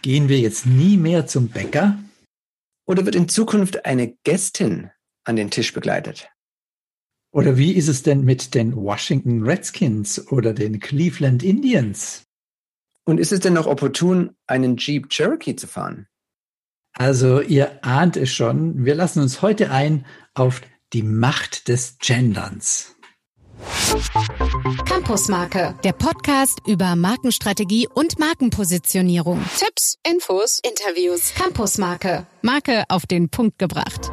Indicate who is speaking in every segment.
Speaker 1: Gehen wir jetzt nie mehr zum Bäcker?
Speaker 2: Oder wird in Zukunft eine Gästin an den Tisch begleitet?
Speaker 1: Oder wie ist es denn mit den Washington Redskins oder den Cleveland Indians?
Speaker 2: Und ist es denn noch opportun, einen Jeep Cherokee zu fahren?
Speaker 1: Also ihr ahnt es schon, wir lassen uns heute ein auf die Macht des Genderns.
Speaker 3: Campusmarke, der Podcast über Markenstrategie und Markenpositionierung. Tipps, Infos, Interviews. Campusmarke, Marke auf den Punkt gebracht.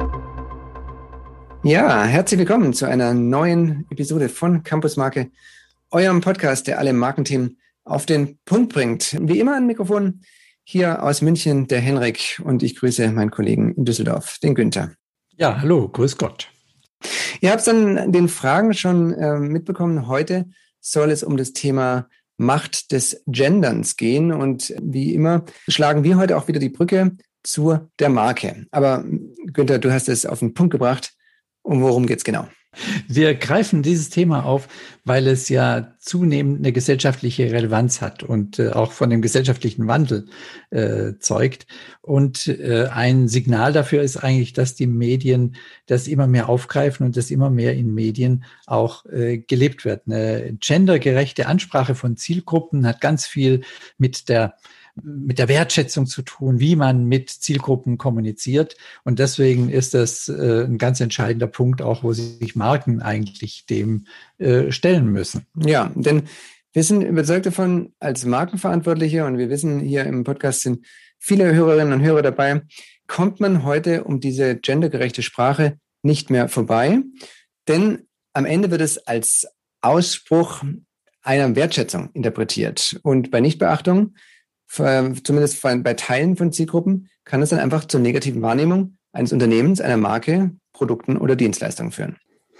Speaker 2: Ja, herzlich willkommen zu einer neuen Episode von Campusmarke, eurem Podcast, der alle Markenthemen auf den Punkt bringt. Wie immer am Mikrofon hier aus München der Henrik und ich grüße meinen Kollegen in Düsseldorf, den Günther.
Speaker 1: Ja, hallo, grüß Gott.
Speaker 2: Ihr habt es an den Fragen schon mitbekommen. Heute soll es um das Thema Macht des Genderns gehen. Und wie immer schlagen wir heute auch wieder die Brücke zu der Marke. Aber Günther, du hast es auf den Punkt gebracht. Um worum geht's genau?
Speaker 1: Wir greifen dieses Thema auf, weil es ja zunehmend eine gesellschaftliche Relevanz hat und auch von dem gesellschaftlichen Wandel zeugt. Und ein Signal dafür ist eigentlich, dass die Medien das immer mehr aufgreifen und das immer mehr in Medien auch gelebt wird. Eine gendergerechte Ansprache von Zielgruppen hat ganz viel mit der Wertschätzung zu tun, wie man mit Zielgruppen kommuniziert. Und deswegen ist das ein ganz entscheidender Punkt, auch wo sich Marken eigentlich dem stellen müssen.
Speaker 2: Ja, denn wir sind überzeugt davon als Markenverantwortliche und wir wissen, hier im Podcast sind viele Hörerinnen und Hörer dabei, kommt man heute um diese gendergerechte Sprache nicht mehr vorbei. Denn am Ende wird es als Ausspruch einer Wertschätzung interpretiert. Und bei Nichtbeachtung, zumindest bei Teilen von Zielgruppen, kann es dann einfach zur negativen Wahrnehmung eines Unternehmens, einer Marke, Produkten oder Dienstleistungen führen.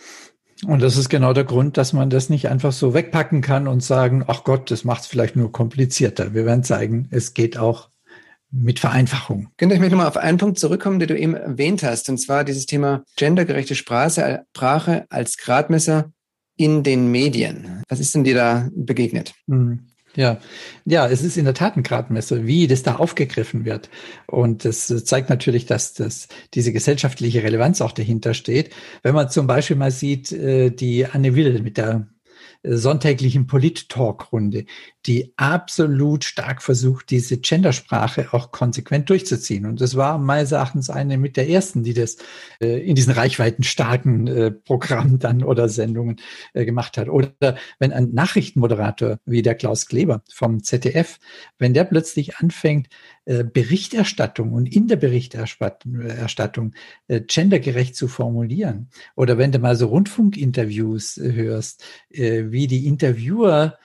Speaker 1: Und das ist genau der Grund, dass man das nicht einfach so wegpacken kann und sagen, ach Gott, das macht es vielleicht nur komplizierter. Wir werden zeigen, es geht auch mit Vereinfachung.
Speaker 2: Ich möchte nochmal auf einen Punkt zurückkommen, den du eben erwähnt hast, und zwar dieses Thema gendergerechte Sprache als Gradmesser in den Medien. Was ist denn dir da begegnet?
Speaker 1: Ja, es ist in der Tat ein Gradmesser, wie das da aufgegriffen wird. Und das zeigt natürlich, dass diese gesellschaftliche Relevanz auch dahinter steht. Wenn man zum Beispiel mal sieht, die Anne Will mit der sonntäglichen Polit-Talk-Runde, die absolut stark versucht, diese Gendersprache auch konsequent durchzuziehen. Und das war meines Erachtens eine mit der ersten, die das in diesen reichweitenstarken Programmen dann oder Sendungen gemacht hat. Oder wenn ein Nachrichtenmoderator wie der Klaus Kleber vom ZDF, wenn der plötzlich anfängt, Berichterstattung und in der Berichterstattung gendergerecht zu formulieren. Oder wenn du mal so Rundfunkinterviews hörst, wie die InterviewerInnen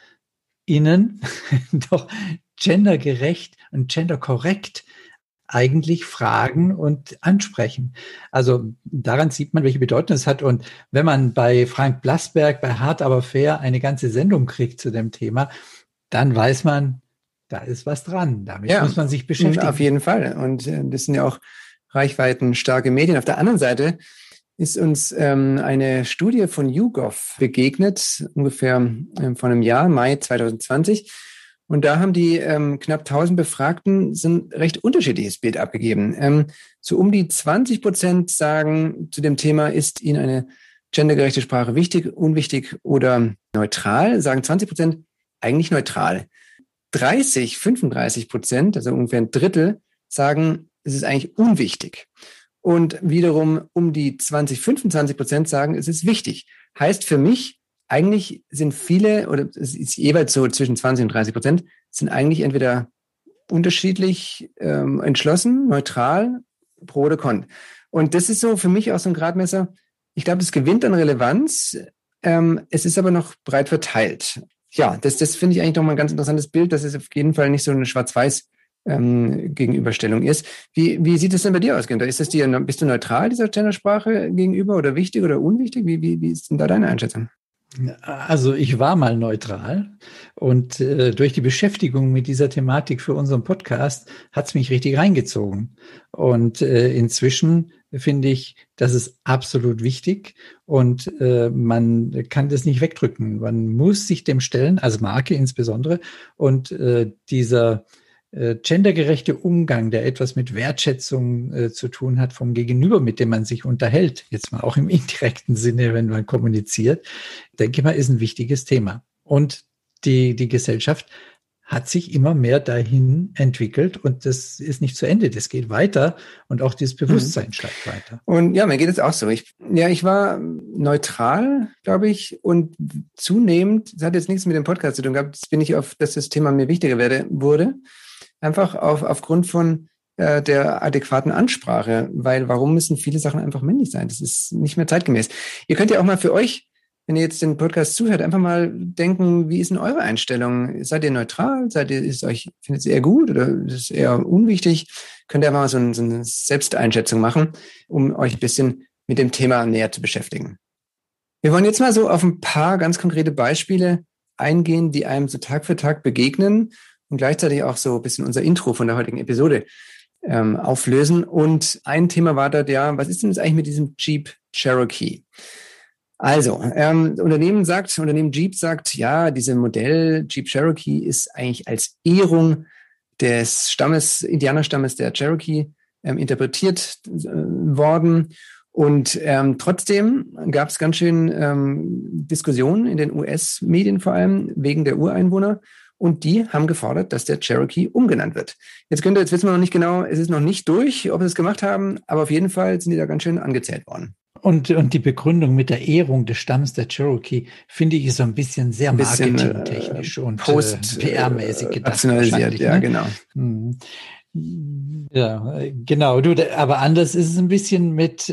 Speaker 1: doch gendergerecht und genderkorrekt eigentlich fragen und ansprechen. Also daran sieht man, welche Bedeutung es hat. Und wenn man bei Frank Blasberg, bei Hart aber fair eine ganze Sendung kriegt zu dem Thema, dann weiß man, da ist was dran. Damit muss man sich beschäftigen.
Speaker 2: Auf jeden Fall. Und das sind ja auch reichweitenstarke Medien. Auf der anderen Seite ist uns eine Studie von YouGov begegnet, ungefähr vor einem Jahr, Mai 2020. Und da haben die knapp 1000 Befragten ein recht unterschiedliches Bild abgegeben. So um die 20% sagen zu dem Thema, ist ihnen eine gendergerechte Sprache wichtig, unwichtig oder neutral, sagen 20% eigentlich neutral. 35%, also ungefähr ein Drittel, sagen, es ist eigentlich unwichtig. Und wiederum um die 25% sagen, es ist wichtig. Heißt für mich, eigentlich sind viele, oder es ist jeweils so zwischen 20 und 30%, sind eigentlich entweder unterschiedlich entschlossen, neutral, pro oder con. Und das ist so für mich auch so ein Gradmesser. Ich glaube, es gewinnt an Relevanz. Es ist aber noch breit verteilt. Ja, das finde ich eigentlich nochmal ein ganz interessantes Bild, dass es auf jeden Fall nicht so eine Schwarz-Weiß Gegenüberstellung ist. Wie sieht es denn bei dir aus, Günther? Bist du neutral dieser Gendersprache gegenüber oder wichtig oder unwichtig? Wie ist denn da deine Einschätzung?
Speaker 1: Also ich war mal neutral und durch die Beschäftigung mit dieser Thematik für unseren Podcast hat es mich richtig reingezogen. Und inzwischen finde ich, das ist absolut wichtig und man kann das nicht wegdrücken. Man muss sich dem stellen, als Marke insbesondere, und dieser gendergerechte Umgang, der etwas mit Wertschätzung zu tun hat vom Gegenüber, mit dem man sich unterhält, jetzt mal auch im indirekten Sinne, wenn man kommuniziert, denke ich mal, ist ein wichtiges Thema. Und die Gesellschaft hat sich immer mehr dahin entwickelt und das ist nicht zu Ende, das geht weiter und auch dieses Bewusstsein steigt weiter.
Speaker 2: Und ja, mir geht es auch so. Ich war neutral, glaube ich, und zunehmend, das hat jetzt nichts mit dem Podcast zu tun gehabt, jetzt bin ich dass das Thema mir wichtiger wurde, einfach aufgrund von der adäquaten Ansprache, weil warum müssen viele Sachen einfach männlich sein? Das ist nicht mehr zeitgemäß. Ihr könnt ja auch mal für euch, wenn ihr jetzt den Podcast zuhört, einfach mal denken, wie ist denn eure Einstellung? Seid ihr neutral? Findet ihr es eher gut oder ist es eher unwichtig? Könnt ihr einfach mal so eine Selbsteinschätzung machen, um euch ein bisschen mit dem Thema näher zu beschäftigen. Wir wollen jetzt mal so auf ein paar ganz konkrete Beispiele eingehen, die einem so Tag für Tag begegnen und gleichzeitig auch so ein bisschen unser Intro von der heutigen Episode auflösen. Und ein Thema war dort, was ist denn jetzt eigentlich mit diesem Jeep Cherokee? Also, Unternehmen Jeep sagt, ja, dieses Modell Jeep Cherokee ist eigentlich als Ehrung des Indianerstammes der Cherokee interpretiert worden. Und trotzdem gab es ganz schön Diskussionen in den US-Medien vor allem wegen der Ureinwohner. Und die haben gefordert, dass der Cherokee umgenannt wird. Jetzt wissen wir noch nicht genau, es ist noch nicht durch, ob sie es gemacht haben, aber auf jeden Fall sind die da ganz schön angezählt worden.
Speaker 1: Und die Begründung mit der Ehrung des Stamms der Cherokee, finde ich, ist so ein bisschen sehr marketingtechnisch und PR-mäßig gedacht.
Speaker 2: Ja, genau.
Speaker 1: Ja, genau. Aber anders ist es ein bisschen mit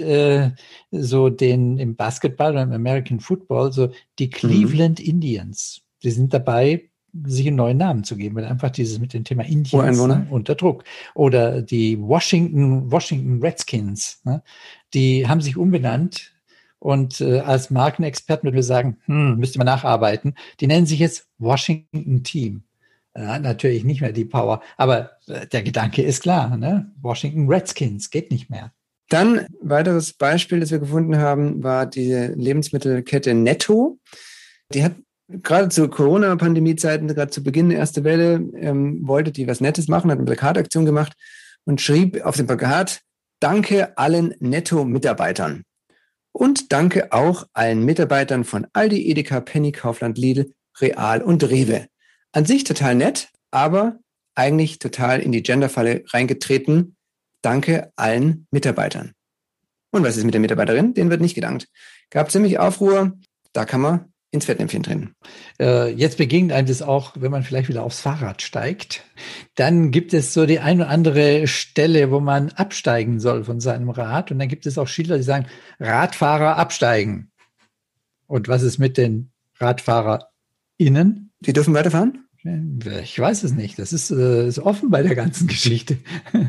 Speaker 1: so im Basketball oder im American Football, so die Cleveland Indians. Die sind dabei, sich einen neuen Namen zu geben, weil einfach dieses mit dem Thema Indians unter Druck. Oder die Washington Redskins, ne? Die haben sich umbenannt und als Markenexperten würde ich sagen, müsste man nacharbeiten. Die nennen sich jetzt Washington Team. Hat natürlich nicht mehr die Power, aber der Gedanke ist klar, ne? Washington Redskins geht nicht mehr.
Speaker 2: Dann weiteres Beispiel, das wir gefunden haben, war die Lebensmittelkette Netto. Die hat gerade zu Corona-Pandemie-Zeiten, gerade zu Beginn der ersten Welle, wollte die was Nettes machen, hat eine Plakataktion gemacht und schrieb auf dem Plakat: Danke allen Netto-Mitarbeitern. Und danke auch allen Mitarbeitern von Aldi, Edeka, Penny, Kaufland, Lidl, Real und Rewe. An sich total nett, aber eigentlich total in die Genderfalle reingetreten. Danke allen Mitarbeitern. Und was ist mit der Mitarbeiterin? Denen wird nicht gedankt. Gab ziemlich Aufruhr, da kann man ins Fettnäpfchen drin.
Speaker 1: Jetzt begegnet einem das auch, wenn man vielleicht wieder aufs Fahrrad steigt. Dann gibt es so die ein oder andere Stelle, wo man absteigen soll von seinem Rad. Und dann gibt es auch Schilder, die sagen, Radfahrer absteigen. Und was ist mit den RadfahrerInnen?
Speaker 2: Die dürfen weiterfahren?
Speaker 1: Ich weiß es nicht. Das ist offen bei der ganzen Geschichte.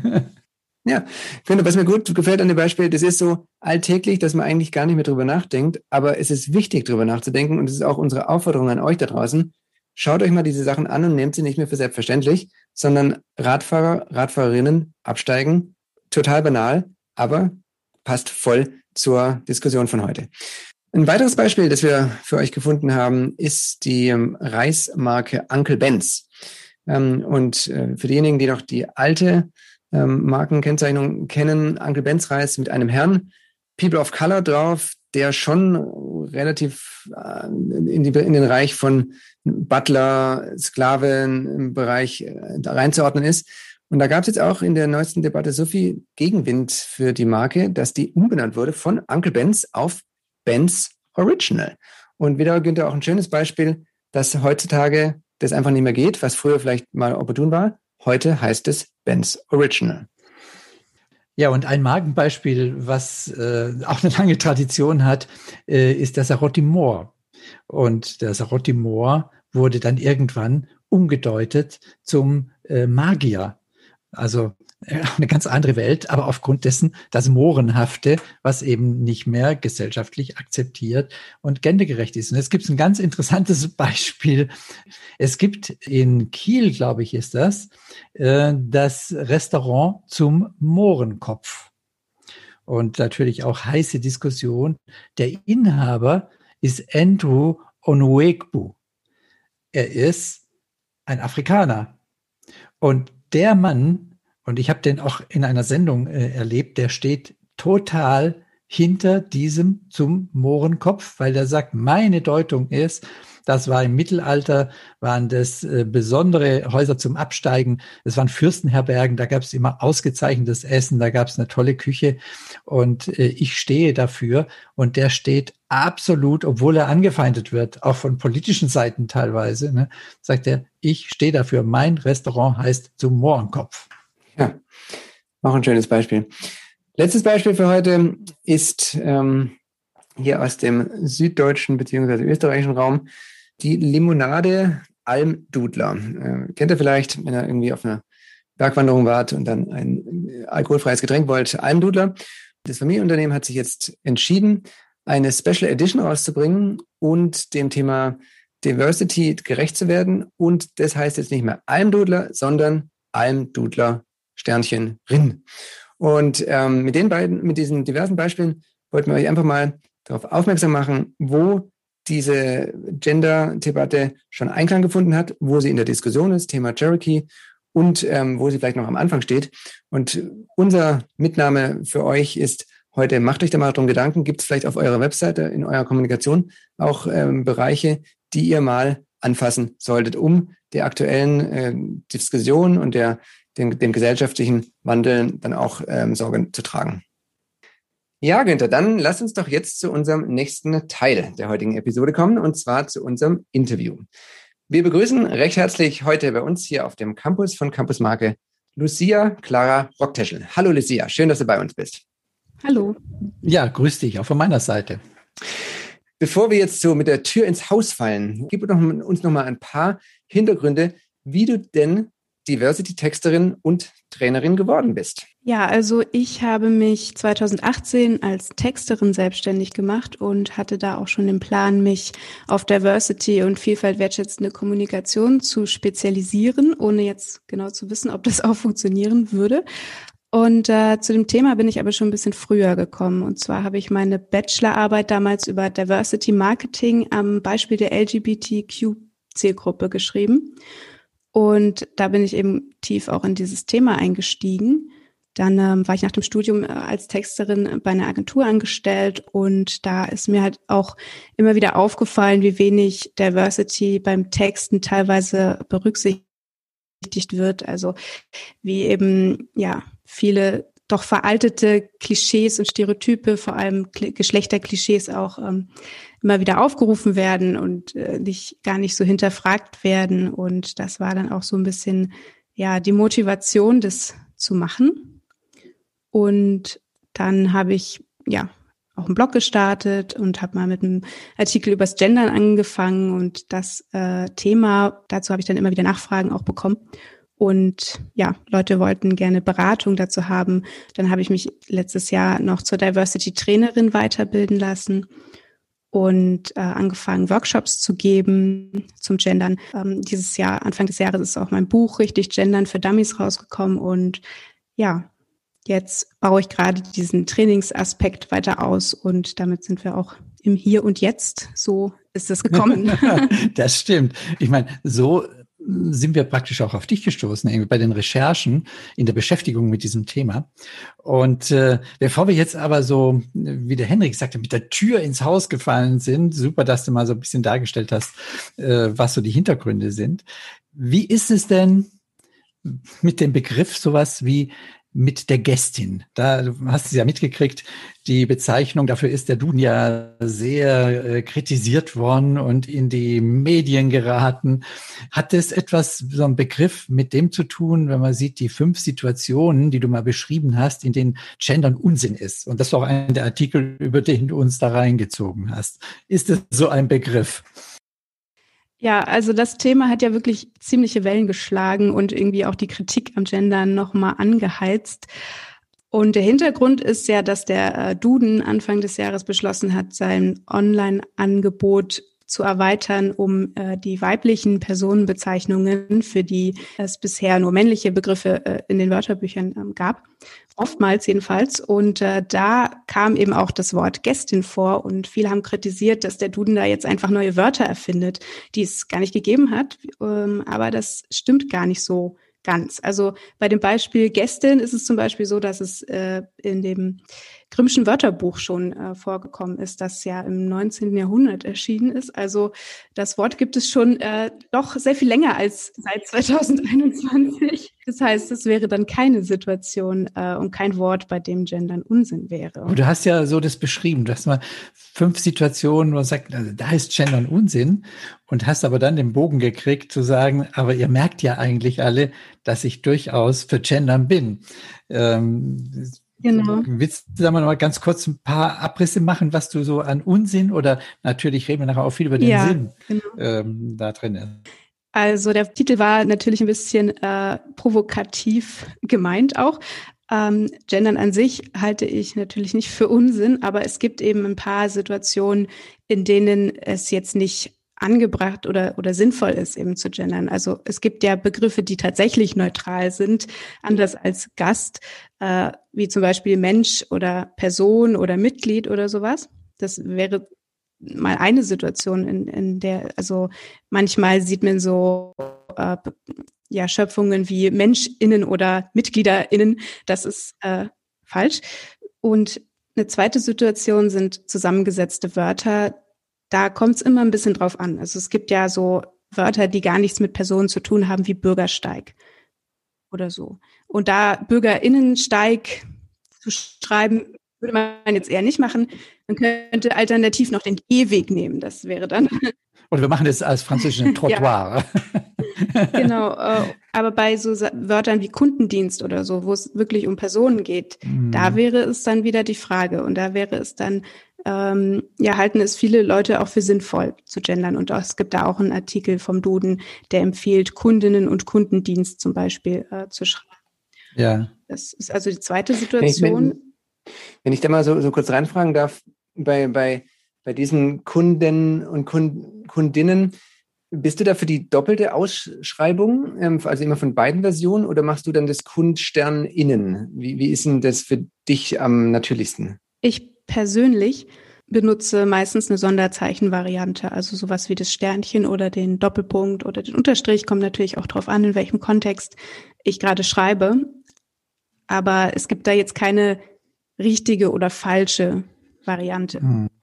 Speaker 2: Ja, ich finde, was mir gut gefällt an dem Beispiel, das ist so alltäglich, dass man eigentlich gar nicht mehr drüber nachdenkt, aber es ist wichtig, drüber nachzudenken und es ist auch unsere Aufforderung an euch da draußen. Schaut euch mal diese Sachen an und nehmt sie nicht mehr für selbstverständlich, sondern Radfahrer, Radfahrerinnen absteigen, total banal, aber passt voll zur Diskussion von heute. Ein weiteres Beispiel, das wir für euch gefunden haben, ist die Reismarke Uncle Ben's. Und für diejenigen, die noch die alte Markenkennzeichnung kennen, Uncle Ben's Reis mit einem Herrn, People of Color drauf, der schon relativ in den Bereich von Butler, Sklaven im Bereich da reinzuordnen ist. Und da gab es jetzt auch in der neuesten Debatte so viel Gegenwind für die Marke, dass die umbenannt wurde von Uncle Ben's auf Ben's Original. Und wieder, Günther, auch ein schönes Beispiel, dass heutzutage das einfach nicht mehr geht, was früher vielleicht mal opportun war. Heute heißt es Ben's Original.
Speaker 1: Ja, und ein Markenbeispiel, was auch eine lange Tradition hat, ist der Sarotti-Moor. Und der Sarotti-Moor wurde dann irgendwann umgedeutet zum Magier. Also eine ganz andere Welt, aber aufgrund dessen das Mohrenhafte, was eben nicht mehr gesellschaftlich akzeptiert und gendergerecht ist. Und jetzt gibt es ein ganz interessantes Beispiel. Es gibt in Kiel, glaube ich, ist das Restaurant zum Mohrenkopf. Und natürlich auch heiße Diskussion. Der Inhaber ist Andrew Onwegbu. Er ist ein Afrikaner. Und der Mann, und ich habe den auch in einer Sendung erlebt, der steht total hinter diesem zum Mohrenkopf, weil der sagt, meine Deutung ist, das war im Mittelalter, waren das besondere Häuser zum Absteigen. Das waren Fürstenherbergen, da gab es immer ausgezeichnetes Essen, da gab es eine tolle Küche und ich stehe dafür. Und der steht absolut, obwohl er angefeindet wird, auch von politischen Seiten teilweise, ne, sagt er, ich stehe dafür. Mein Restaurant heißt zum Mohrenkopf.
Speaker 2: Ja, auch ein schönes Beispiel. Letztes Beispiel für heute ist hier aus dem süddeutschen bzw. österreichischen Raum die Limonade Almdudler. Kennt ihr vielleicht, wenn ihr irgendwie auf einer Bergwanderung wart und dann ein alkoholfreies Getränk wollt, Almdudler. Das Familienunternehmen hat sich jetzt entschieden, eine Special Edition rauszubringen und dem Thema Diversity gerecht zu werden. Und das heißt jetzt nicht mehr Almdudler, sondern Almdudler Sternchen Rin. Und mit diesen diversen Beispielen wollten wir euch einfach mal darauf aufmerksam machen, wo diese Gender-Debatte schon Einklang gefunden hat, wo sie in der Diskussion ist, Thema Cherokee, und wo sie vielleicht noch am Anfang steht. Und unser Mitnahme für euch ist heute, macht euch da mal drum Gedanken, gibt es vielleicht auf eurer Webseite, in eurer Kommunikation auch Bereiche, die ihr mal anfassen solltet, um der aktuellen Diskussion und dem gesellschaftlichen Wandel dann auch Sorge zu tragen. Ja, Günther, dann lass uns doch jetzt zu unserem nächsten Teil der heutigen Episode kommen, und zwar zu unserem Interview. Wir begrüßen recht herzlich heute bei uns hier auf dem Campus von Campus Marke Lucia Clara Rockteschel. Hallo Lucia, schön, dass du bei uns bist.
Speaker 4: Hallo.
Speaker 1: Ja, grüß dich, auch von meiner Seite.
Speaker 2: Bevor wir jetzt so mit der Tür ins Haus fallen, gib uns noch mal ein paar Hintergründe, wie du denn Diversity-Texterin und Trainerin geworden bist.
Speaker 4: Ja, also ich habe mich 2018 als Texterin selbstständig gemacht und hatte da auch schon den Plan, mich auf Diversity und Vielfalt wertschätzende Kommunikation zu spezialisieren, ohne jetzt genau zu wissen, ob das auch funktionieren würde. Und zu dem Thema bin ich aber schon ein bisschen früher gekommen. Und zwar habe ich meine Bachelorarbeit damals über Diversity Marketing am Beispiel der LGBTQ-Zielgruppe geschrieben. Und da bin ich eben tief auch in dieses Thema eingestiegen. Dann war ich nach dem Studium als Texterin bei einer Agentur angestellt und da ist mir halt auch immer wieder aufgefallen, wie wenig Diversity beim Texten teilweise berücksichtigt wird. Also wie eben ja viele doch veraltete Klischees und Stereotype, vor allem Geschlechterklischees auch immer wieder aufgerufen werden und gar nicht so hinterfragt werden. Und das war dann auch so ein bisschen ja die Motivation, das zu machen. Und dann habe ich ja auch einen Blog gestartet und habe mal mit einem Artikel übers Gendern angefangen und das Thema, dazu habe ich dann immer wieder Nachfragen auch bekommen. Und ja, Leute wollten gerne Beratung dazu haben. Dann habe ich mich letztes Jahr noch zur Diversity-Trainerin weiterbilden lassen und angefangen, Workshops zu geben zum Gendern. Dieses Jahr, Anfang des Jahres, ist auch mein Buch Richtig Gendern für Dummies rausgekommen. Und ja, jetzt baue ich gerade diesen Trainingsaspekt weiter aus und damit sind wir auch im Hier und Jetzt. So ist es gekommen.
Speaker 1: Das stimmt. Ich meine, so sind wir praktisch auch auf dich gestoßen, irgendwie bei den Recherchen in der Beschäftigung mit diesem Thema. Und bevor wir jetzt aber so, wie der Henrik sagte, mit der Tür ins Haus gefallen sind, super, dass du mal so ein bisschen dargestellt hast, was so die Hintergründe sind. Wie ist es denn mit dem Begriff sowas wie mit der Gästin? Da hast du es ja mitgekriegt, die Bezeichnung dafür ist der Duden ja sehr kritisiert worden und in die Medien geraten. Hat es etwas, so ein Begriff mit dem zu tun, wenn man sieht, die 5 Situationen, die du mal beschrieben hast, in denen Gendern Unsinn ist? Und das ist auch einer der Artikel, über den du uns da reingezogen hast. Ist es so ein Begriff?
Speaker 4: Ja, also das Thema hat ja wirklich ziemliche Wellen geschlagen und irgendwie auch die Kritik am Gendern nochmal angeheizt. Und der Hintergrund ist ja, dass der Duden Anfang des Jahres beschlossen hat, sein Online-Angebot zu erweitern, um die weiblichen Personenbezeichnungen, für die es bisher nur männliche Begriffe in den Wörterbüchern gab, oftmals jedenfalls. Und da kam eben auch das Wort Gästin vor und viele haben kritisiert, dass der Duden da jetzt einfach neue Wörter erfindet, die es gar nicht gegeben hat. Aber das stimmt gar nicht so ganz. Also bei dem Beispiel Gästin ist es zum Beispiel so, dass es in dem Grimmschen Wörterbuch schon vorgekommen ist, das ja im 19. Jahrhundert erschienen ist. Also das Wort gibt es schon doch sehr viel länger als seit 2021. Das heißt, es wäre dann keine Situation und kein Wort, bei dem Gendern Unsinn wäre.
Speaker 1: Aber du hast ja so das beschrieben, du hast mal 5 Situationen, wo du sagst, also da ist Gendern Unsinn und hast aber dann den Bogen gekriegt zu sagen, aber ihr merkt ja eigentlich alle, dass ich durchaus für Gendern bin.
Speaker 4: Genau.
Speaker 1: Willst du da mal ganz kurz ein paar Abrisse machen, was du so an Unsinn oder natürlich reden wir nachher auch viel über den Sinn genau. Da drin ist?
Speaker 4: Also der Titel war natürlich ein bisschen provokativ gemeint auch. Gendern an sich halte ich natürlich nicht für Unsinn, aber es gibt eben ein paar Situationen, in denen es jetzt nicht angebracht oder sinnvoll ist, eben zu gendern. Also es gibt ja Begriffe, die tatsächlich neutral sind, anders als Gast, wie zum Beispiel Mensch oder Person oder Mitglied oder sowas. Das wäre mal eine Situation, in der, also manchmal sieht man so Schöpfungen wie MenschInnen oder MitgliederInnen. Das ist falsch. Und eine zweite Situation sind zusammengesetzte Wörter. Da kommt es immer ein bisschen drauf an. Also es gibt ja so Wörter, die gar nichts mit Personen zu tun haben, wie Bürgersteig oder so. Und da BürgerInnensteig zu schreiben, würde man jetzt eher nicht machen. Man könnte alternativ noch den Gehweg nehmen. Das wäre dann...
Speaker 1: Oder wir machen das als französischen Trottoir.
Speaker 4: Ja. Genau, aber bei so Wörtern wie Kundendienst oder so, wo es wirklich um Personen geht, da wäre es dann wieder die Frage. Und da wäre es dann, halten es viele Leute auch für sinnvoll zu gendern. Und es gibt da auch einen Artikel vom Duden, der empfiehlt, Kundinnen und Kundendienst zum Beispiel zu schreiben.
Speaker 1: Ja.
Speaker 4: Das ist also die zweite Situation.
Speaker 2: Wenn ich da mal so kurz reinfragen darf, bei diesen Kunden und Kundinnen, bist du da für die doppelte Ausschreibung, also immer von beiden Versionen, oder machst du dann das KundsternInnen? Wie ist denn das für dich am natürlichsten?
Speaker 4: Ich persönlich benutze meistens eine Sonderzeichenvariante, also sowas wie das Sternchen oder den Doppelpunkt oder den Unterstrich, kommt natürlich auch drauf an, in welchem Kontext ich gerade schreibe. Aber es gibt da jetzt keine richtige oder falsche Variante.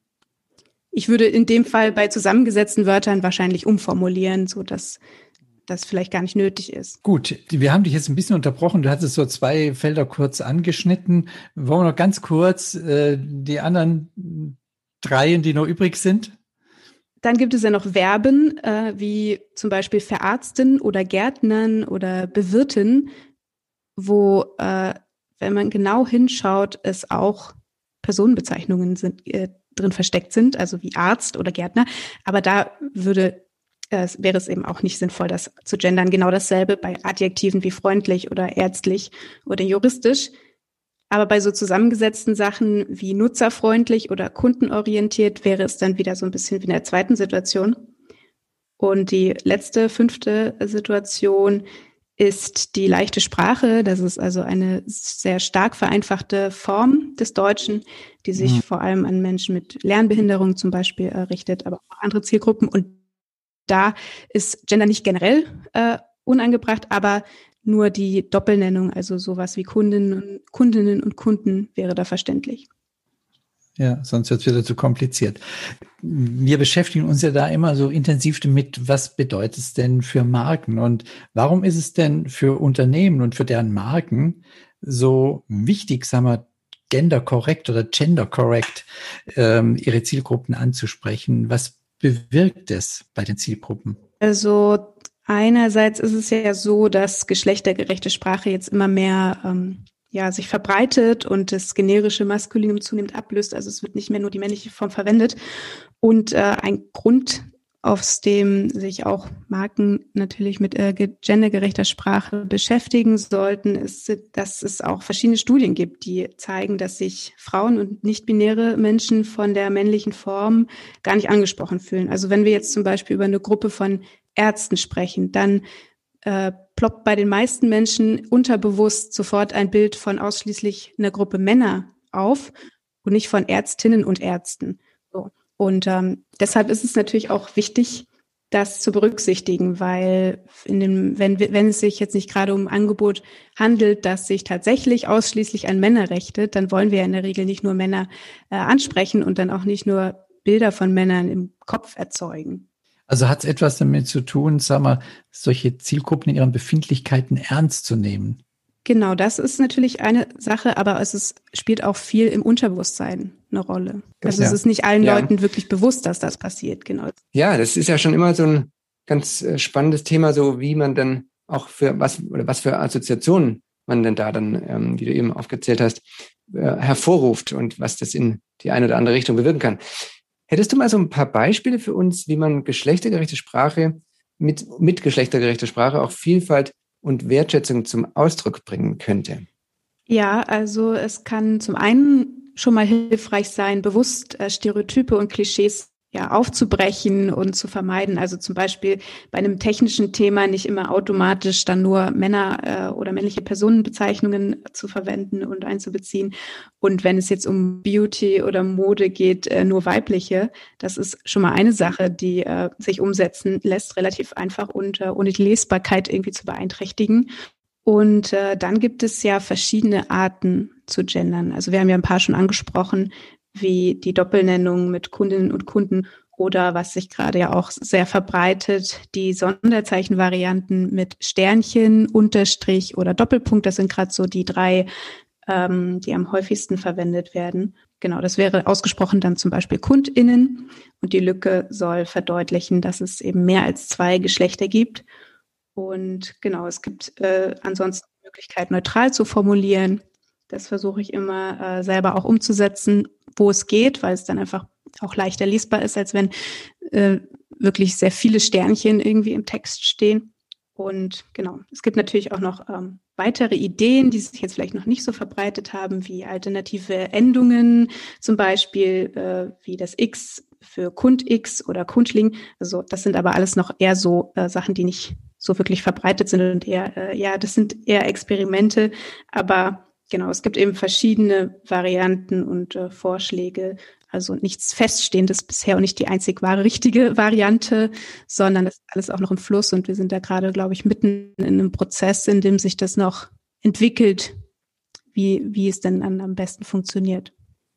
Speaker 4: Ich würde in dem Fall bei zusammengesetzten Wörtern wahrscheinlich umformulieren, so dass das vielleicht gar nicht nötig ist.
Speaker 1: Gut, wir haben dich jetzt ein bisschen unterbrochen. Du hattest so 2 Felder kurz angeschnitten. Wollen wir noch ganz kurz die anderen 3, die noch übrig sind?
Speaker 4: Dann gibt es ja noch Verben, wie zum Beispiel verarzten oder Gärtnern oder bewirten, wo, wenn man genau hinschaut, es auch Personenbezeichnungen drin versteckt sind, also wie Arzt oder Gärtner. Aber da wäre es eben auch nicht sinnvoll, das zu gendern. Genau dasselbe bei Adjektiven wie freundlich oder ärztlich oder juristisch. Aber bei so zusammengesetzten Sachen wie nutzerfreundlich oder kundenorientiert wäre es dann wieder so ein bisschen wie in der zweiten Situation. Und die letzte, 5. Situation ist die leichte Sprache. Das ist also eine sehr stark vereinfachte Form des Deutschen, die sich vor allem an Menschen mit Lernbehinderung zum Beispiel richtet, aber auch andere Zielgruppen. Und da ist Gender nicht generell unangebracht, aber nur die Doppelnennung, also sowas wie Kundinnen und Kunden wäre da verständlich.
Speaker 1: Ja, sonst wird es wieder zu kompliziert. Wir beschäftigen uns ja da immer so intensiv damit, was bedeutet es denn für Marken und warum ist es denn für Unternehmen und für deren Marken so wichtig, sagen wir, gender-korrekt oder gender-korrekt ihre Zielgruppen anzusprechen? Was bewirkt es bei den Zielgruppen?
Speaker 4: Also einerseits ist es ja so, dass geschlechtergerechte Sprache jetzt immer mehr sich verbreitet und das generische Maskulinum zunehmend ablöst. Also es wird nicht mehr nur die männliche Form verwendet. Und ein Grund, aus dem sich auch Marken natürlich mit gendergerechter Sprache beschäftigen sollten, ist, dass es auch verschiedene Studien gibt, die zeigen, dass sich Frauen und nicht-binäre Menschen von der männlichen Form gar nicht angesprochen fühlen. Also wenn wir jetzt zum Beispiel über eine Gruppe von Ärzten sprechen, dann ploppt bei den meisten Menschen unterbewusst sofort ein Bild von ausschließlich einer Gruppe Männer auf und nicht von Ärztinnen und Ärzten. So. Und deshalb ist es natürlich auch wichtig, das zu berücksichtigen, weil wenn es sich jetzt nicht gerade um ein Angebot handelt, das sich tatsächlich ausschließlich an Männer richtet, dann wollen wir ja in der Regel nicht nur Männer ansprechen und dann auch nicht nur Bilder von Männern im Kopf erzeugen.
Speaker 1: Also hat es etwas damit zu tun, sagen wir, solche Zielgruppen in ihren Befindlichkeiten ernst zu nehmen?
Speaker 4: Genau, das ist natürlich eine Sache, aber spielt auch viel im Unterbewusstsein eine Rolle. Also es ist nicht allen Leuten wirklich bewusst, dass das passiert, genau.
Speaker 2: Ja, das ist ja schon immer so ein ganz spannendes Thema, so wie man dann auch was für Assoziationen man denn da dann, wie du eben aufgezählt hast, hervorruft und was das in die eine oder andere Richtung bewirken kann. Hättest du mal so ein paar Beispiele für uns, wie man geschlechtergerechte Sprache mit geschlechtergerechter Sprache auch Vielfalt und Wertschätzung zum Ausdruck bringen könnte?
Speaker 4: Ja, also es kann zum einen schon mal hilfreich sein, bewusst Stereotype und Klischees aufzubrechen und zu vermeiden. Also zum Beispiel bei einem technischen Thema nicht immer automatisch dann nur Männer oder männliche Personenbezeichnungen zu verwenden und einzubeziehen. Und wenn es jetzt um Beauty oder Mode geht, nur weibliche. Das ist schon mal eine Sache, die sich umsetzen lässt, relativ einfach und ohne die Lesbarkeit irgendwie zu beeinträchtigen. Und dann gibt es ja verschiedene Arten zu gendern. Also wir haben ja ein paar schon angesprochen, wie die Doppelnennung mit Kundinnen und Kunden oder was sich gerade ja auch sehr verbreitet, die Sonderzeichenvarianten mit Sternchen, Unterstrich oder Doppelpunkt. Das sind gerade so die 3, die am häufigsten verwendet werden. Genau, das wäre ausgesprochen dann zum Beispiel KundInnen und die Lücke soll verdeutlichen, dass es eben mehr als 2 Geschlechter gibt. Und genau, es gibt ansonsten die Möglichkeit, neutral zu formulieren. Das versuche ich immer selber auch umzusetzen, wo es geht, weil es dann einfach auch leichter lesbar ist, als wenn wirklich sehr viele Sternchen irgendwie im Text stehen. Und genau, es gibt natürlich auch noch weitere Ideen, die sich jetzt vielleicht noch nicht so verbreitet haben, wie alternative Endungen, zum Beispiel wie das X für Kund-X oder Kundling. Also das sind aber alles noch eher so Sachen, die nicht so wirklich verbreitet sind und eher, das sind eher Experimente, aber genau, es gibt eben verschiedene Varianten und Vorschläge, also nichts Feststehendes bisher und nicht die einzig wahre richtige Variante, sondern das ist alles auch noch im Fluss und wir sind da gerade, glaube ich, mitten in einem Prozess, in dem sich das noch entwickelt, wie es denn am besten funktioniert.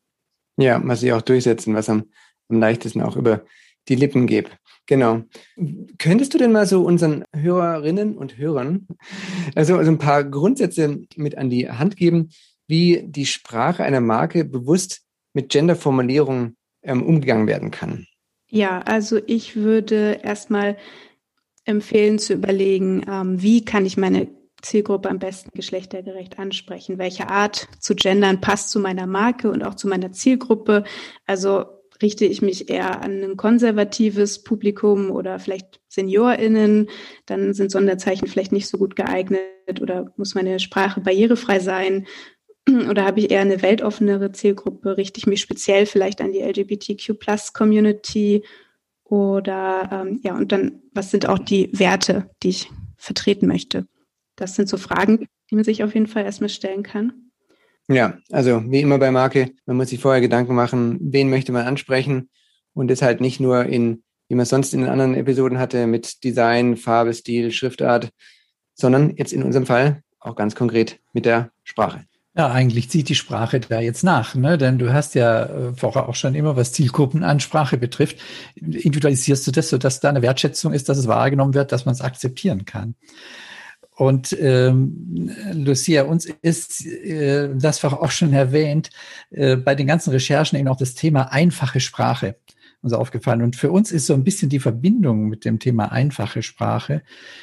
Speaker 2: Ja, was sich auch durchsetzen, was am leichtesten auch über die Lippen geht. Genau. Könntest du denn mal so unseren Hörerinnen und Hörern also ein paar Grundsätze mit an die Hand geben, wie die Sprache einer Marke bewusst mit Genderformulierung umgegangen werden kann?
Speaker 4: Ja, also ich würde erstmal empfehlen zu überlegen, wie kann ich meine Zielgruppe am besten geschlechtergerecht ansprechen? Welche Art zu gendern passt zu meiner Marke und auch zu meiner Zielgruppe? Also richte ich mich eher an ein konservatives Publikum oder vielleicht SeniorInnen, dann sind Sonderzeichen vielleicht nicht so gut geeignet oder muss meine Sprache barrierefrei sein oder habe ich eher eine weltoffenere Zielgruppe, richte ich mich speziell vielleicht an die LGBTQ+-Community oder und dann, was sind auch die Werte, die ich vertreten möchte? Das sind so Fragen, die man sich auf jeden Fall erstmal stellen kann.
Speaker 2: Ja, also wie immer bei Marke, man muss sich vorher Gedanken machen, wen möchte man ansprechen und das halt nicht nur wie man es sonst in den anderen Episoden hatte, mit Design, Farbe, Stil, Schriftart, sondern jetzt in unserem Fall auch ganz konkret mit der Sprache.
Speaker 1: Ja, eigentlich zieht die Sprache da jetzt nach, ne? Denn du hast ja vorher auch schon immer, was Zielgruppenansprache betrifft, individualisierst du das, sodass da eine Wertschätzung ist, dass es wahrgenommen wird, dass man es akzeptieren kann. Und Lucia, uns ist das war auch schon erwähnt, bei den ganzen Recherchen eben auch das Thema einfache Sprache uns aufgefallen. Und für uns ist so ein bisschen die Verbindung mit dem Thema einfache Sprache,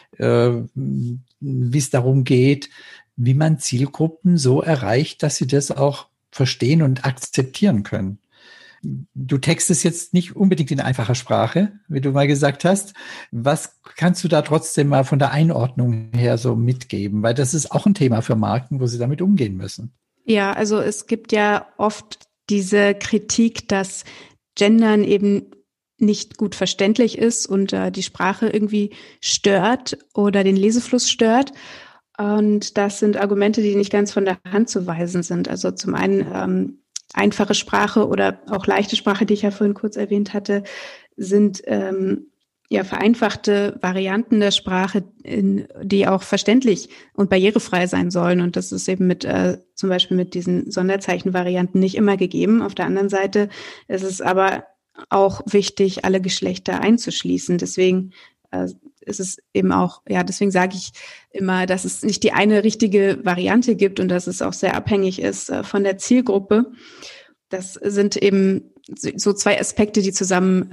Speaker 1: wie es darum geht, wie man Zielgruppen so erreicht, dass sie das auch verstehen und akzeptieren können. Du textest jetzt nicht unbedingt in einfacher Sprache, wie du mal gesagt hast. Was kannst du da trotzdem mal von der Einordnung her so mitgeben? Weil das ist auch ein Thema für Marken, wo sie damit umgehen müssen.
Speaker 4: Ja, also es gibt ja oft diese Kritik, dass Gendern eben nicht gut verständlich ist und die Sprache irgendwie stört oder den Lesefluss stört. Und das sind Argumente, die nicht ganz von der Hand zu weisen sind. Also zum einen einfache Sprache oder auch leichte Sprache, die ich ja vorhin kurz erwähnt hatte, sind vereinfachte Varianten der Sprache, die auch verständlich und barrierefrei sein sollen. Und das ist eben zum Beispiel mit diesen Sonderzeichenvarianten nicht immer gegeben. Auf der anderen Seite ist es aber auch wichtig, alle Geschlechter einzuschließen. Deswegen ist es eben auch, deswegen sage ich immer, dass es nicht die eine richtige Variante gibt und dass es auch sehr abhängig ist von der Zielgruppe. Das sind eben so zwei Aspekte, die zusammen,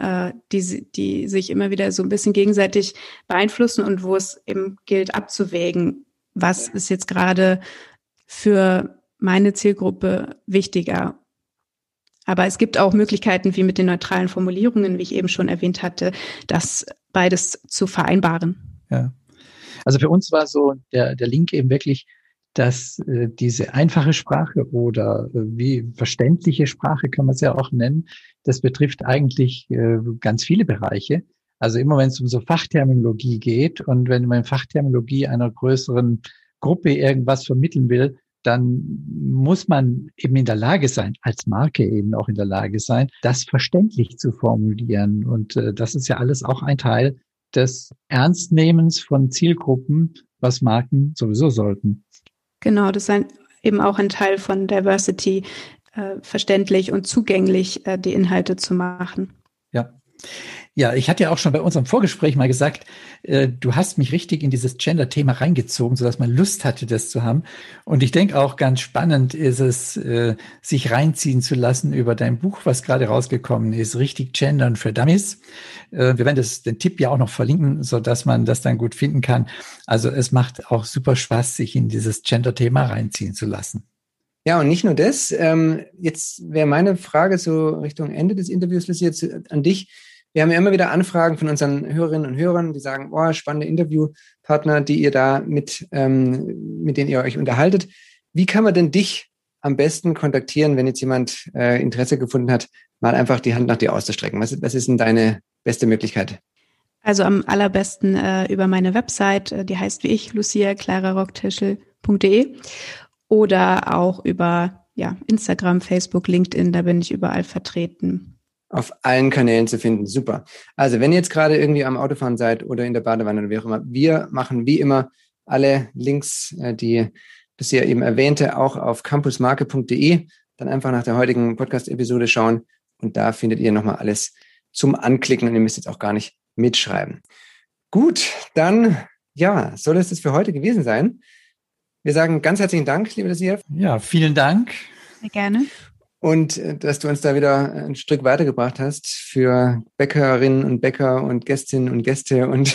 Speaker 4: die sich immer wieder so ein bisschen gegenseitig beeinflussen und wo es eben gilt abzuwägen, was ist jetzt gerade für meine Zielgruppe wichtiger. Aber es gibt auch Möglichkeiten, wie mit den neutralen Formulierungen, wie ich eben schon erwähnt hatte, das beides zu vereinbaren.
Speaker 1: Ja. Also für uns war so der Link eben wirklich, dass diese einfache Sprache oder wie verständliche Sprache kann man es ja auch nennen, das betrifft eigentlich ganz viele Bereiche. Also immer wenn es um so Fachterminologie geht und wenn man in Fachterminologie einer größeren Gruppe irgendwas vermitteln will, dann muss man eben in der Lage sein, als Marke eben auch in der Lage sein, das verständlich zu formulieren. Und das ist ja alles auch ein Teil des Ernstnehmens von Zielgruppen, was Marken sowieso sollten.
Speaker 4: Genau, das ist eben auch ein Teil von Diversity, verständlich und zugänglich die Inhalte zu machen.
Speaker 1: Ja. Ja, ich hatte ja auch schon bei unserem Vorgespräch mal gesagt, du hast mich richtig in dieses Gender-Thema reingezogen, sodass man Lust hatte, das zu haben. Und ich denke auch ganz spannend ist es, sich reinziehen zu lassen über dein Buch, was gerade rausgekommen ist, Richtig Gendern für Dummies. Wir werden den Tipp ja auch noch verlinken, sodass man das dann gut finden kann. Also es macht auch super Spaß, sich in dieses Gender-Thema reinziehen zu lassen.
Speaker 2: Ja, und nicht nur das. Jetzt wäre meine Frage so Richtung Ende des Interviews, Lucia, jetzt an dich. Wir haben ja immer wieder Anfragen von unseren Hörerinnen und Hörern, die sagen, spannende Interviewpartner, die ihr da mit denen ihr euch unterhaltet. Wie kann man denn dich am besten kontaktieren, wenn jetzt jemand Interesse gefunden hat, mal einfach die Hand nach dir auszustrecken? Was ist denn deine beste Möglichkeit?
Speaker 4: Also am allerbesten über meine Website, die heißt wie ich, luciaclararocktischel.de, oder auch über Instagram, Facebook, LinkedIn, da bin ich überall vertreten.
Speaker 2: Auf allen Kanälen zu finden. Super. Also wenn ihr jetzt gerade irgendwie am Autofahren seid oder in der Badewanne oder wie auch immer, wir machen wie immer alle Links, die Lucia eben erwähnte, auch auf campusmarke.de. Dann einfach nach der heutigen Podcast-Episode schauen und da findet ihr nochmal alles zum Anklicken und ihr müsst jetzt auch gar nicht mitschreiben. Gut, dann soll es das für heute gewesen sein. Wir sagen ganz herzlichen Dank, liebe Lucia.
Speaker 1: Ja, vielen Dank.
Speaker 4: Sehr gerne.
Speaker 2: Und dass du uns da wieder ein Stück weitergebracht hast für Bäckerinnen und Bäcker und Gästinnen und Gäste und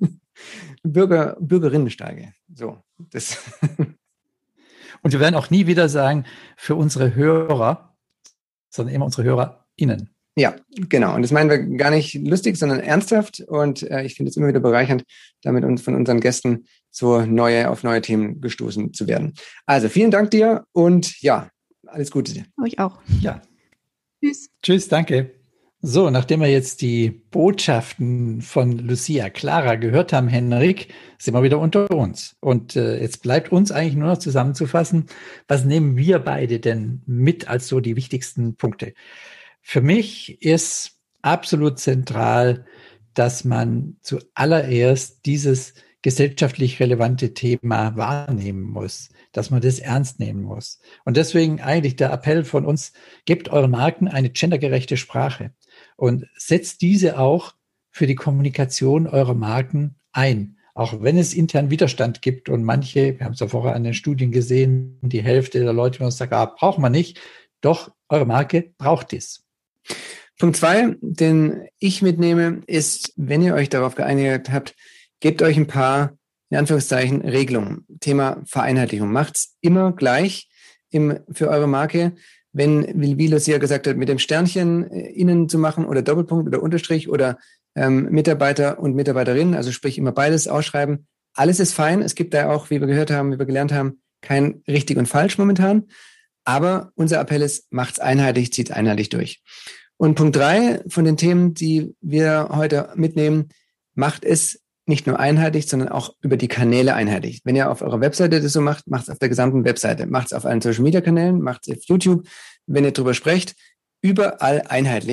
Speaker 2: Bürgerinnensteige. So, das.
Speaker 1: Und wir werden auch nie wieder sagen, für unsere Hörer, sondern immer unsere HörerInnen.
Speaker 2: Ja, genau. Und das meinen wir gar nicht lustig, sondern ernsthaft. Und ich finde es immer wieder bereichernd, damit uns von unseren Gästen auf neue Themen gestoßen zu werden. Also vielen Dank dir und alles Gute dir.
Speaker 4: Euch auch.
Speaker 1: Ja.
Speaker 4: Tschüss.
Speaker 1: Tschüss, danke. So, nachdem wir jetzt die Botschaften von Lucia Clara gehört haben, Henrik, sind wir wieder unter uns. Und jetzt bleibt uns eigentlich nur noch zusammenzufassen, was nehmen wir beide denn mit als so die wichtigsten Punkte? Für mich ist absolut zentral, dass man zuallererst dieses gesellschaftlich relevante Thema wahrnehmen muss, dass man das ernst nehmen muss. Und deswegen eigentlich der Appell von uns, gebt euren Marken eine gendergerechte Sprache und setzt diese auch für die Kommunikation eurer Marken ein. Auch wenn es intern Widerstand gibt und manche, wir haben es ja vorher an den Studien gesehen, die Hälfte der Leute, die uns sagen, braucht man nicht. Doch, eure Marke braucht es.
Speaker 2: Punkt 2, den ich mitnehme, ist, wenn ihr euch darauf geeinigt habt, gebt euch ein paar, in Anführungszeichen, Regelungen. Thema Vereinheitlichung. Macht's immer gleich für eure Marke. Wenn, wie Lucia gesagt hat, mit dem Sternchen innen zu machen oder Doppelpunkt oder Unterstrich oder Mitarbeiter und Mitarbeiterinnen, also sprich immer beides ausschreiben. Alles ist fein. Es gibt da auch, wie wir gehört haben, wie wir gelernt haben, kein richtig und falsch momentan. Aber unser Appell ist, macht's einheitlich, zieht's einheitlich durch. Und Punkt 3 von den Themen, die wir heute mitnehmen, macht es nicht nur einheitlich, sondern auch über die Kanäle einheitlich. Wenn ihr auf eurer Webseite das so macht, macht es auf der gesamten Webseite. Macht es auf allen Social-Media-Kanälen, macht es auf YouTube. Wenn ihr drüber sprecht, überall einheitlich.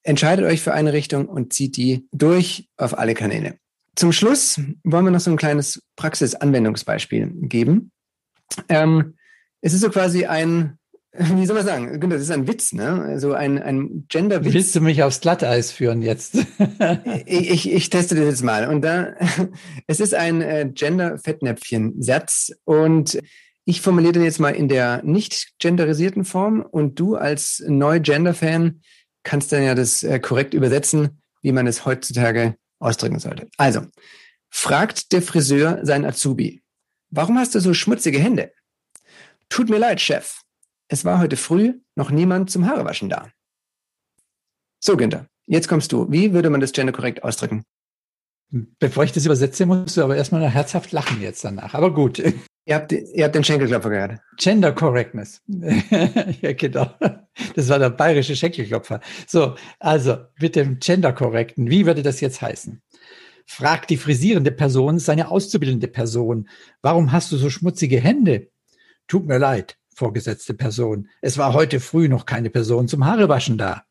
Speaker 2: entscheidet euch für eine Richtung und zieht die durch auf alle Kanäle. Zum Schluss wollen wir noch so ein kleines Praxis-Anwendungsbeispiel geben. Es ist so quasi wie soll man sagen, Günther, das ist ein Witz, ne? So ein Gender-Witz.
Speaker 1: Willst du mich aufs Glatteis führen jetzt?
Speaker 2: Ich teste das jetzt mal. Und es ist ein Gender-Fettnäpfchen-Satz und ich formuliere den jetzt mal in der nicht genderisierten Form und du als Neu-Gender-Fan kannst dann ja das korrekt übersetzen, wie man es heutzutage ausdrücken sollte. Also, fragt der Friseur seinen Azubi, warum hast du so schmutzige Hände? Tut mir leid, Chef. Es war heute früh noch niemand zum Haarewaschen da. So, Günther, jetzt kommst du. Wie würde man das Gender korrekt ausdrücken?
Speaker 1: Bevor ich das übersetze, musst du aber erstmal noch herzhaft lachen jetzt danach. Aber gut.
Speaker 2: Ihr habt den Schenkelklopfer gehört.
Speaker 1: Gender Correctness. Ja, genau. Das war der bayerische Schenkelklopfer. So, also mit dem Gender Correcten. Wie würde das jetzt heißen? Fragt die frisierende Person seine auszubildende Person. Warum hast du so schmutzige Hände? Tut mir leid, vorgesetzte Person. Es war heute früh noch keine Person zum Haarewaschen da.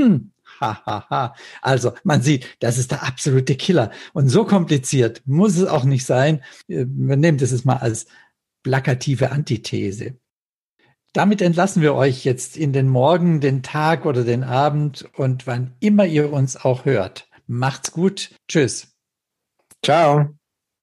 Speaker 1: Also, man sieht, das ist der absolute Killer. Und so kompliziert muss es auch nicht sein. Wir nehmen das jetzt mal als plakative Antithese. Damit entlassen wir euch jetzt in den Morgen, den Tag oder den Abend und wann immer ihr uns auch hört. Macht's gut. Tschüss.
Speaker 2: Ciao.